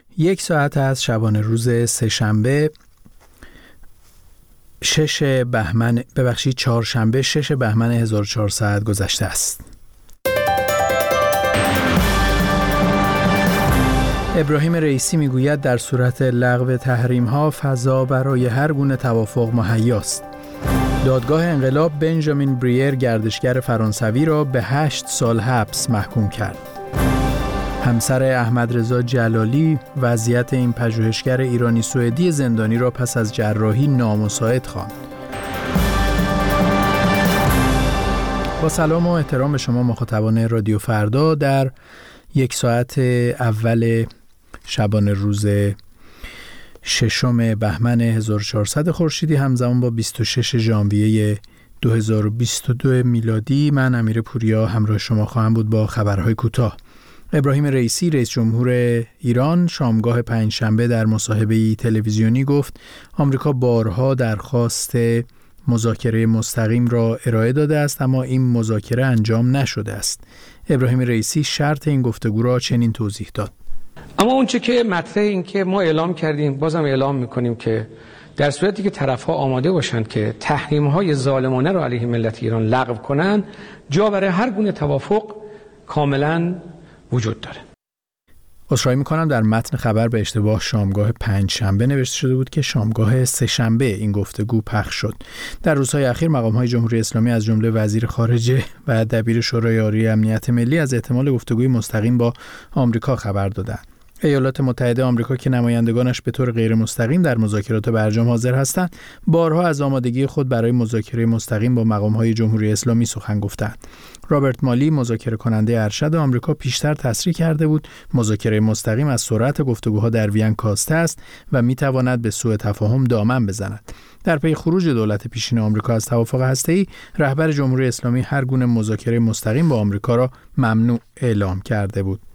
1 ساعت از شبانه روز سه‌شنبه چهارشنبه 6 بهمن 1400 گذشته است. ابراهیم رئیسی میگوید در صورت لغو تحریم‌ها فضا برای هر گونه توافق مهیاست. دادگاه انقلاب بنجامین بریر گردشگر فرانسوی را به 8 سال حبس محکوم کرد. همسر احمدرضا جلالی وضعیت این پژوهشگر ایرانی سوئدی زندانی را پس از جراحی نامساعد خواند. با سلام و احترام به شما مخاطبان رادیو فردا، در 1 ساعت اول شبانه روز 6 بهمن 1400 خورشیدی همزمان با 26 ژانویه 2022 میلادی، من امیر پوریا همراه شما خواهم بود با خبرهای کوتاه. ابراهیم رئیسی رئیس جمهور ایران شامگاه پنجشنبه در مصاحبه‌ای تلویزیونی گفت آمریکا بارها درخواست مذاکره مستقیم را ارائه داده است، اما این مذاکره انجام نشده است. ابراهیم رئیسی شرط این گفتگو را چنین توضیح داد: اما اونچه که مطرح این که ما اعلام کردیم، بازم اعلام میکنیم که در صورتی که طرف‌ها آماده باشند که تحریم‌های ظالمانه را علیه ملت ایران لغو کنند، جا برای هر گونه توافق کاملا وجود داره. عذرخواهی میکنم، در متن خبر به اشتباه شامگاه پنجشنبه نوشته شده بود که شامگاه سه‌شنبه این گفتگو پخش شد. در روزهای اخیر مقام‌های جمهوری اسلامی از جمله وزیر خارجه و دبیر شورای عالی امنیت ملی از احتمال گفتگوی مستقیم با آمریکا خبر دادند. ایالات متحده آمریکا که نمایندگانش به طور غیر مستقیم در مذاکرات برجام حاضر هستند، بارها از آمادگی خود برای مذاکره مستقیم با مقام‌های جمهوری اسلامی سخن گفتند. رابرت مالی مذاکره کننده ارشد آمریکا پیشتر تصریح کرده بود مذاکره مستقیم از سرعت گفتگوها در وین کاسته است و میتواند به سوء تفاهم دامن بزند. در پی خروج دولت پیشین آمریکا از توافق هسته‌ای، رهبر جمهوری اسلامی هر گونه مذاکره مستقیم با آمریکا را ممنوع اعلام کرده بود.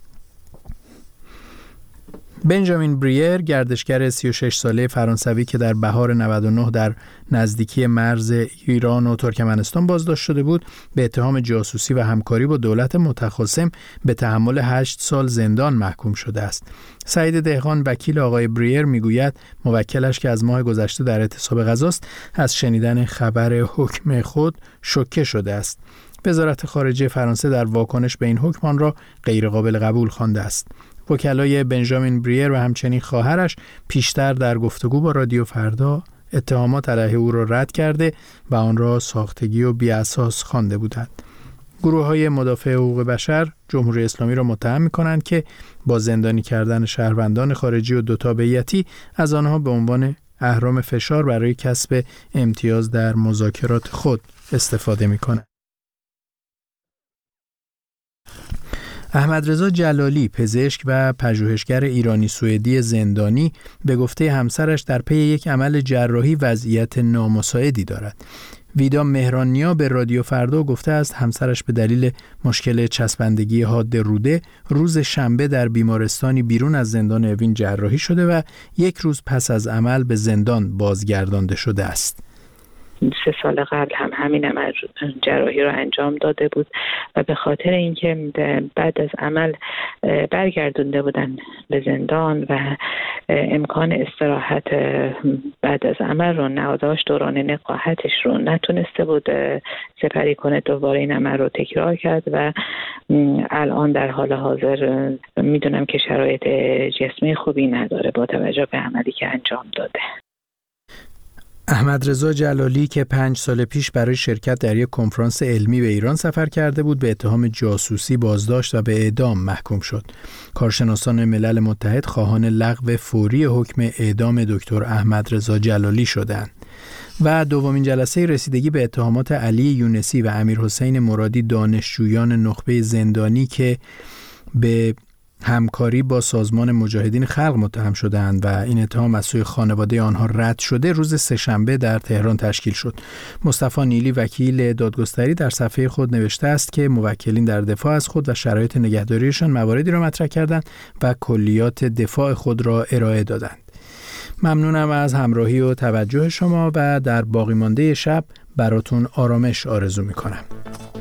بنجامین بریر گردشگر 36 ساله فرانسوی که در بهار 99 در نزدیکی مرز ایران و ترکمنستان بازداشت شده بود، به اتهام جاسوسی و همکاری با دولت متخاصم به تحمل 8 سال زندان محکوم شده است. سعید دهقان وکیل آقای بریر میگوید موکلش که از ماه گذشته در اعتصاب غذاست، از شنیدن خبر حکم خود شوکه شده است. وزارت خارجه فرانسه در واکنش به این حکم آن را غیرقابل قبول خوانده است. وکلای بنجامین بریر و همچنین خواهرش پیشتر در گفتگو با رادیو فردا اتهامات علیه او را رد کرده و آن را ساختگی و بی‌اساس خوانده بودند. گروه‌های مدافع حقوق بشر جمهوری اسلامی را متهم می‌کنند که با زندانی کردن شهروندان خارجی و دو تابعیتی از آنها به عنوان اهرم فشار برای کسب امتیاز در مذاکرات خود استفاده می‌کنند. احمدرضا جلالی پزشک و پژوهشگر ایرانی سوئدی زندانی به گفته همسرش در پی یک عمل جراحی وضعیت نامساعدی دارد. ویدا مهرانیا به رادیو فردا گفته است همسرش به دلیل مشکل چسبندگی حاد روده روز شنبه در بیمارستانی بیرون از زندان اوین جراحی شده و 1 روز پس از عمل به زندان بازگردانده شده است. 3 سال قبل هم همین عمل جراحی رو انجام داده بود و به خاطر اینکه بعد از عمل برگردونده بودن به زندان و امکان استراحت بعد از عمل رو نداشت، دوران نقاهتش رو نتونسته بود سپری کنه، دوباره این عمل رو تکرار کرد و الان در حال حاضر میدونم که شرایط جسمی خوبی نداره با توجه به عملی که انجام داده. احمدرضا جلالی که 5 سال پیش برای شرکت در یک کنفرانس علمی به ایران سفر کرده بود، به اتهام جاسوسی بازداشت و به اعدام محکوم شد. کارشناسان ملل متحد خواهان لغو فوری حکم اعدام دکتر احمدرضا جلالی شدند. و دومین جلسه رسیدگی به اتهامات علی یونسی و امیرحسین مرادی دانشجویان نخبه زندانی که به همکاری با سازمان مجاهدین خلق متهم شدند و این اتهام از سوی خانواده آنها رد شده، روز سه‌شنبه در تهران تشکیل شد. مصطفی نیلی وکیل دادگستری در صفحه خود نوشته است که موکلین در دفاع از خود و شرایط نگهداریشان مواردی را مطرح کردند و کلیات دفاع خود را ارائه دادند. ممنونم از همراهی و توجه شما و در باقی مانده شب براتون آرامش آرزو می‌کنم.